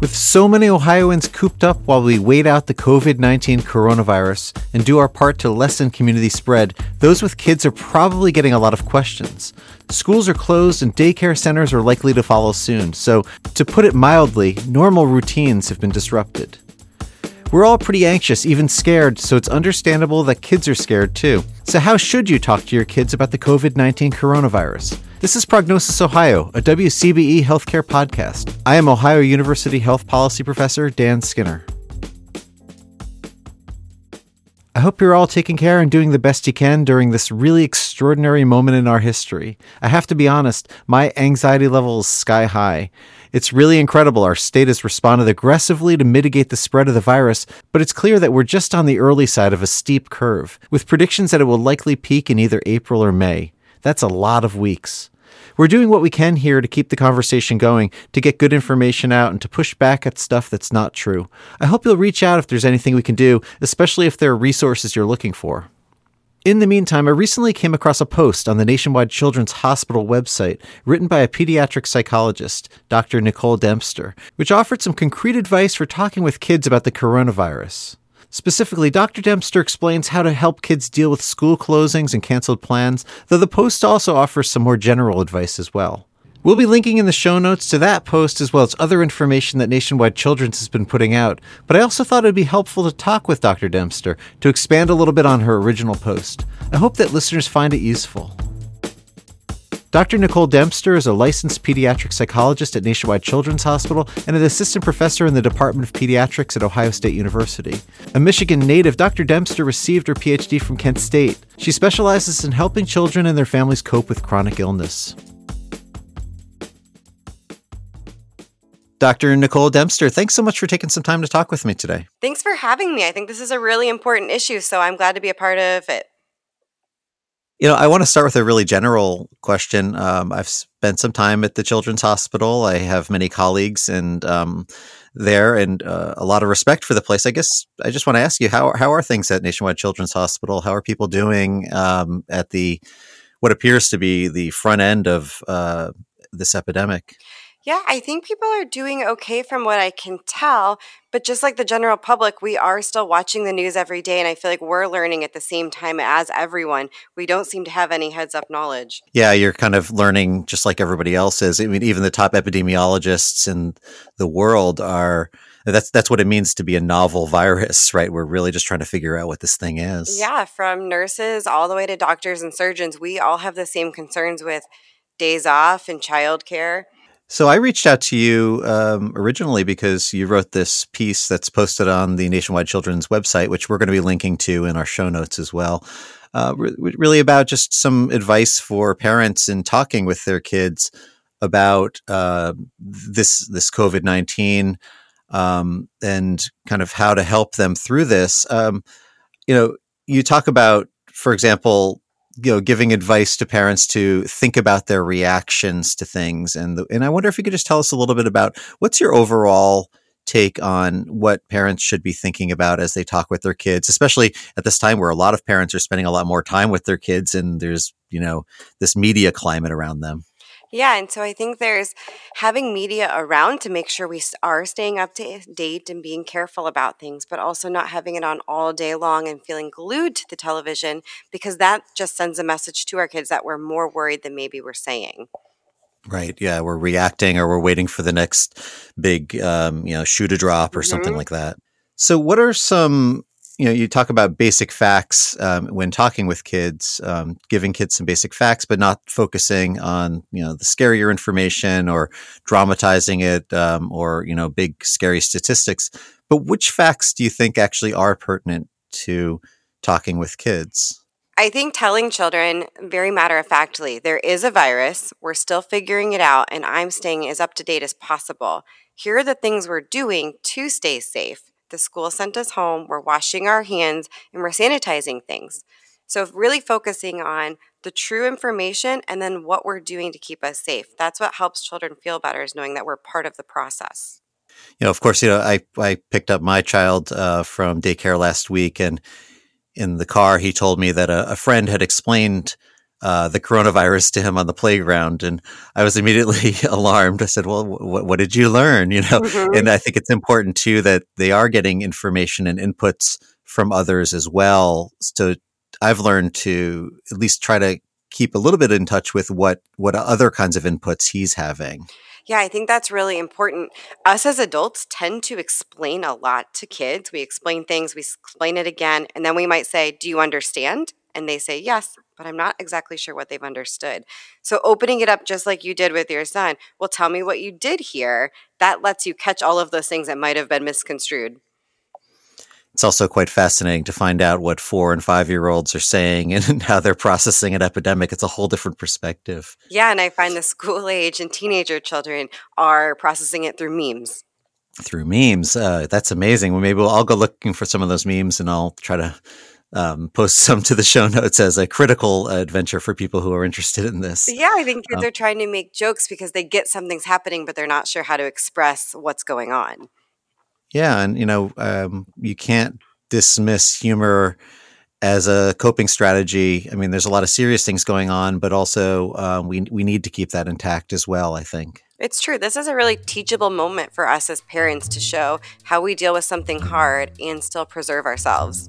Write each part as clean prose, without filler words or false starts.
With so many Ohioans cooped up while we wait out the COVID-19 coronavirus and do our part to lessen community spread, those with kids are probably getting a lot of questions. Schools are closed and daycare centers are likely to follow soon, so to put it mildly, normal routines have been disrupted. We're all pretty anxious, even scared, so it's understandable that kids are scared too. So how should you talk to your kids about the COVID-19 coronavirus? This is Prognosis Ohio, a WCBE healthcare podcast. I am Ohio University Health Policy Professor Dan Skinner. I hope you're all taking care and doing the best you can during this really extraordinary moment in our history. I have to be honest, my anxiety level is sky high. It's really incredible our state has responded aggressively to mitigate the spread of the virus, but it's clear that we're just on the early side of a steep curve, with predictions that it will likely peak in either April or May. That's a lot of weeks. We're doing what we can here to keep the conversation going, to get good information out, and to push back at stuff that's not true. I hope you'll reach out if there's anything we can do, especially if there are resources you're looking for. In the meantime, I recently came across a post on the Nationwide Children's Hospital website written by a pediatric psychologist, Dr. Nicole Dempster, which offered some concrete advice for talking with kids about the coronavirus. Specifically, Dr. Dempster explains how to help kids deal with school closings and canceled plans, though the post also offers some more general advice as well. We'll be linking in the show notes to that post as well as other information that Nationwide Children's has been putting out, but I also thought it would be helpful to talk with Dr. Dempster to expand a little bit on her original post. I hope that listeners find it useful. Dr. Nicole Dempster is a licensed pediatric psychologist at Nationwide Children's Hospital and an assistant professor in the Department of Pediatrics at Ohio State University. A Michigan native, Dr. Dempster received her PhD from Kent State. She specializes in helping children and their families cope with chronic illness. Dr. Nicole Dempster, thanks so much for taking some time to talk with me today. Thanks for having me. I think this is a really important issue, so I'm glad to be a part of it. I want to start with a really general question. I've spent some time at the Children's Hospital. I have many colleagues there and a lot of respect for the place. I guess I just want to ask you, how are things at Nationwide Children's Hospital? How are people doing at what appears to be the front end of this epidemic? Yeah, I think people are doing okay from what I can tell, but just like the general public, we are still watching the news every day, and I feel like we're learning at the same time as everyone. We don't seem to have any heads-up knowledge. Yeah, you're kind of learning just like everybody else is. I mean, even the top epidemiologists in the world that's what it means to be a novel virus, right? We're really just trying to figure out what this thing is. Yeah, from nurses all the way to doctors and surgeons, we all have the same concerns with days off and childcare. So I reached out to you originally because you wrote this piece that's posted on the Nationwide Children's website, which we're going to be linking to in our show notes as well, really about just some advice for parents in talking with their kids about this COVID-19 and kind of how to help them through this. You talk about, for example, giving advice to parents to think about their reactions to things. And I wonder if you could just tell us a little bit about what's your overall take on what parents should be thinking about as they talk with their kids, especially at this time where a lot of parents are spending a lot more time with their kids and there's, this media climate around them. Yeah, and so I think there's having media around to make sure we are staying up to date and being careful about things, but also not having it on all day long and feeling glued to the television, because that just sends a message to our kids that we're more worried than maybe we're saying. Right. Yeah, we're reacting or we're waiting for the next big, shoe to drop or something like that. So what are some... you talk about basic facts when talking with kids, giving kids some basic facts, but not focusing on, the scarier information or dramatizing it or, big scary statistics. But which facts do you think actually are pertinent to talking with kids? I think telling children very matter-of-factly, there is a virus, we're still figuring it out, and I'm staying as up to date as possible. Here are the things we're doing to stay safe. The school sent us home, we're washing our hands, and we're sanitizing things. So really focusing on the true information and then what we're doing to keep us safe. That's what helps children feel better, is knowing that we're part of the process. Of course, I picked up my child from daycare last week, and in the car, he told me that a friend had explained the coronavirus to him on the playground, and I was immediately alarmed. I said, "Well, what did you learn?" Mm-hmm. And I think it's important too that they are getting information and inputs from others as well. So I've learned to at least try to keep a little bit in touch with what other kinds of inputs he's having. Yeah, I think that's really important. Us as adults tend to explain a lot to kids. We explain things, we explain it again, and then we might say, "Do you understand?" And they say, "Yes, but I'm not exactly sure what they've understood." So opening it up just like you did with your son, "Well, tell me what you did here." That lets you catch all of those things that might have been misconstrued. It's also quite fascinating to find out what 4 and 5-year-olds are saying and how they're processing an epidemic. It's a whole different perspective. Yeah, and I find the school age and teenager children are processing it through memes. Through memes. That's amazing. Well, maybe I'll go looking for some of those memes and I'll try to post some to the show notes as a critical adventure for people who are interested in this. Yeah, I think kids Um, are trying to make jokes because they get something's happening, but they're not sure how to express what's going on. yeah, and you can't dismiss humor as a coping strategy. I mean, there's a lot of serious things going on, but also we need to keep that intact as well, I think. It's true. This is a really teachable moment for us as parents to show how we deal with something hard and still preserve ourselves.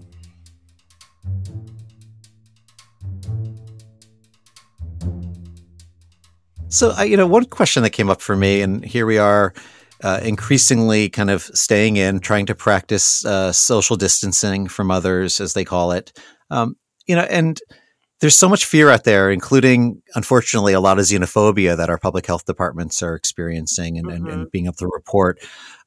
So, one question that came up for me, and here we are, increasingly kind of staying in, trying to practice social distancing from others, as they call it. And there's so much fear out there, including, unfortunately, a lot of xenophobia that our public health departments are experiencing and being able to report.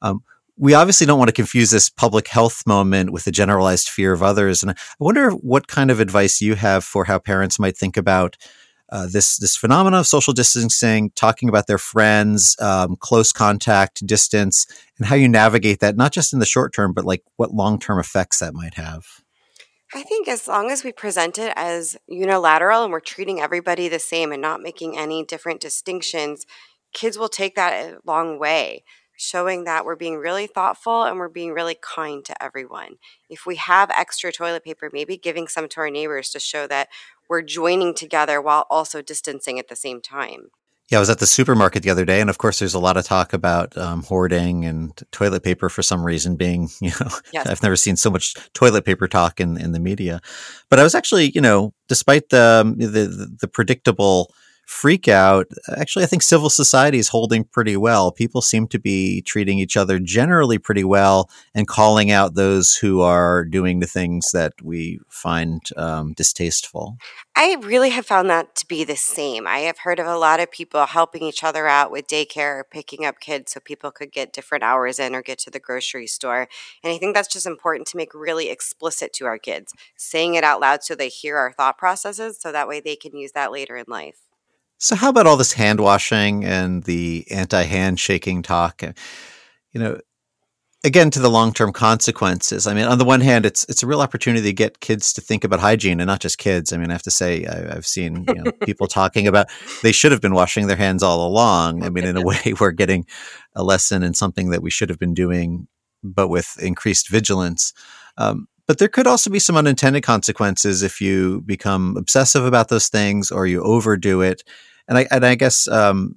We obviously don't want to confuse this public health moment with a generalized fear of others. And I wonder what kind of advice you have for how parents might think about this phenomenon of social distancing, talking about their friends, close contact, distance, and how you navigate that, not just in the short term, but like what long-term effects that might have. I think as long as we present it as unilateral and we're treating everybody the same and not making any different distinctions, kids will take that a long way, showing that we're being really thoughtful and we're being really kind to everyone. If we have extra toilet paper, maybe giving some to our neighbors to show that we're joining together while also distancing at the same time. Yeah, I was at the supermarket the other day, and of course, there's a lot of talk about hoarding and toilet paper for some reason being, Yes. I've never seen so much toilet paper talk in the media. But I was actually, despite the predictable freak out, actually, I think civil society is holding pretty well. People seem to be treating each other generally pretty well and calling out those who are doing the things that we find distasteful. I really have found that to be the same. I have heard of a lot of people helping each other out with daycare or picking up kids so people could get different hours in or get to the grocery store. And I think that's just important to make really explicit to our kids, saying it out loud so they hear our thought processes so that way they can use that later in life. So how about all this hand washing and the anti-hand shaking talk? You know, again, to the long-term consequences. I mean, on the one hand, it's a real opportunity to get kids to think about hygiene, and not just kids. I mean, I have to say, I've seen people talking about they should have been washing their hands all along. I mean, in a way, we're getting a lesson in something that we should have been doing, but with increased vigilance. But there could also be some unintended consequences if you become obsessive about those things or you overdo it. And I guess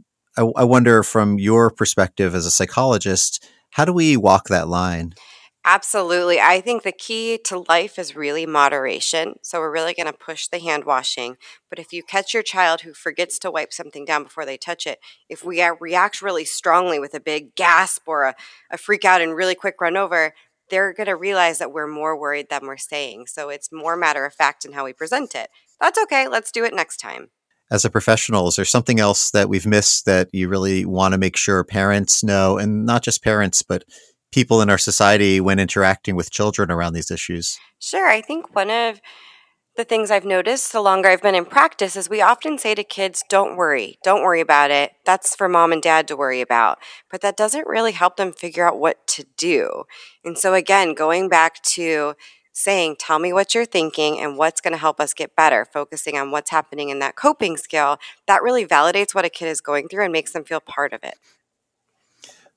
I wonder, from your perspective as a psychologist, how do we walk that line? Absolutely. I think the key to life is really moderation. So we're really going to push the hand washing. But if you catch your child who forgets to wipe something down before they touch it, if we react really strongly with a big gasp or a freak out and really quick run over, they're going to realize that we're more worried than we're saying. So it's more matter of fact in how we present it. That's okay. Let's do it next time. As a professional, is there something else that we've missed that you really want to make sure parents know, and not just parents, but people in our society when interacting with children around these issues? Sure. I think one of the things I've noticed the longer I've been in practice is we often say to kids, don't worry about it. That's for mom and dad to worry about. But that doesn't really help them figure out what to do. And so again, going back to saying, tell me what you're thinking and what's going to help us get better, focusing on what's happening in that coping skill, that really validates what a kid is going through and makes them feel part of it.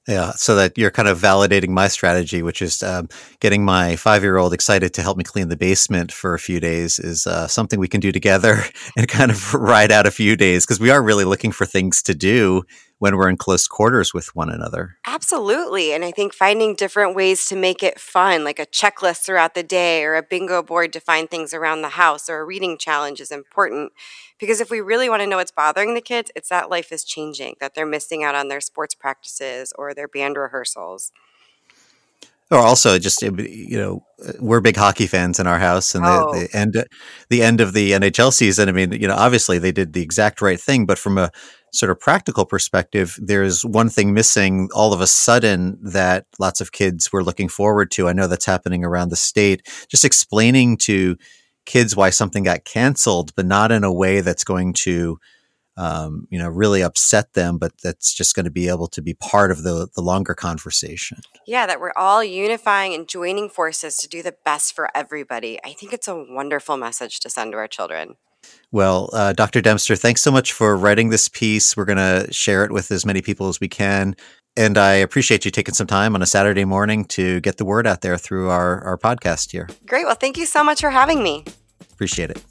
Yeah, so that you're kind of validating my strategy, which is getting my 5-year-old excited to help me clean the basement for a few days is something we can do together and kind of ride out a few days because we are really looking for things to do when we're in close quarters with one another. Absolutely. And I think finding different ways to make it fun, like a checklist throughout the day or a bingo board to find things around the house or a reading challenge is important. Because if we really want to know what's bothering the kids, it's that life is changing, that they're missing out on their sports practices or their band rehearsals. Or also just, we're big hockey fans in our house, and the end of the NHL season. I mean, obviously they did the exact right thing, but from a sort of practical perspective, there's one thing missing all of a sudden that lots of kids were looking forward to. I know that's happening around the state. Just explaining to kids why something got canceled, but not in a way that's going to really upset them, but that's just going to be able to be part of the longer conversation. Yeah, that we're all unifying and joining forces to do the best for everybody. I think it's a wonderful message to send to our children. Well, Dr. Dempster, thanks so much for writing this piece. We're going to share it with as many people as we can. And I appreciate you taking some time on a Saturday morning to get the word out there through our podcast here. Great. Well, thank you so much for having me. Appreciate it.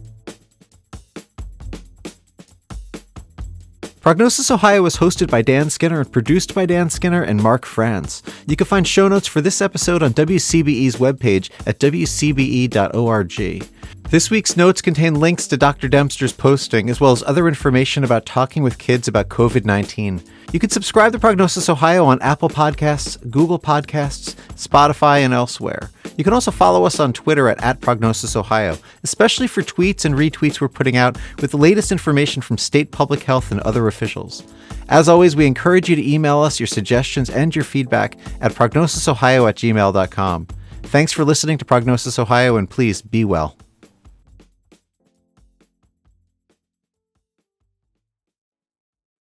Prognosis Ohio is hosted by Dan Skinner and produced by Dan Skinner and Mark Franz. You can find show notes for this episode on WCBE's webpage at wcbe.org. This week's notes contain links to Dr. Dempster's posting, as well as other information about talking with kids about COVID-19. You can subscribe to Prognosis Ohio on Apple Podcasts, Google Podcasts, Spotify, and elsewhere. You can also follow us on Twitter at Prognosis Ohio, especially for tweets and retweets we're putting out with the latest information from state public health and other officials. As always, we encourage you to email us your suggestions and your feedback at prognosisohio@gmail.com. Thanks for listening to Prognosis Ohio, and please be well.